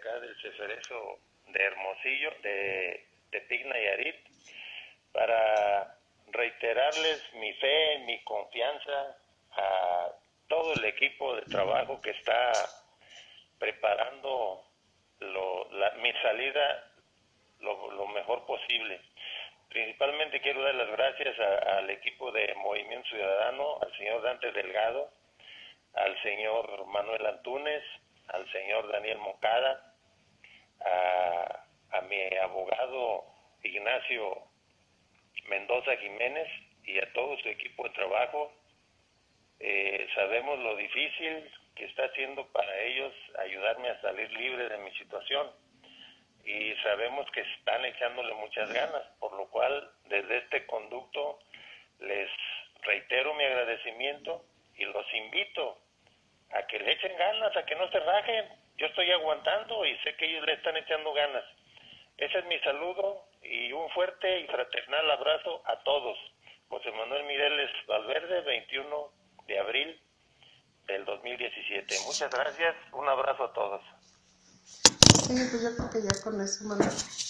acá del Ceferezo de Hermosillo, de Tepic, Nayarit, para reiterarles mi fe, mi confianza a todo el equipo de trabajo que está preparando mi salida lo mejor posible. Principalmente quiero dar las gracias al equipo de Movimiento Ciudadano, al señor Dante Delgado, al señor Manuel Antúnez, al señor Daniel Moncada, a mi abogado Ignacio Mendoza Jiménez y a todo su equipo de trabajo. Sabemos lo difícil que está haciendo para ellos ayudarme a salir libre de mi situación y sabemos que están echándole muchas ganas, por lo cual desde este conducto les reitero mi agradecimiento y los invito a que le echen ganas, a que no se rajen. Yo estoy aguantando y sé que ellos le están echando ganas. Ese es mi saludo y un fuerte y fraternal abrazo a todos. José Manuel Mireles Valverde, 21 de abril del 2017. Muchas gracias, un abrazo a todos. Sí, pues yo creo que ya con eso, Manuel.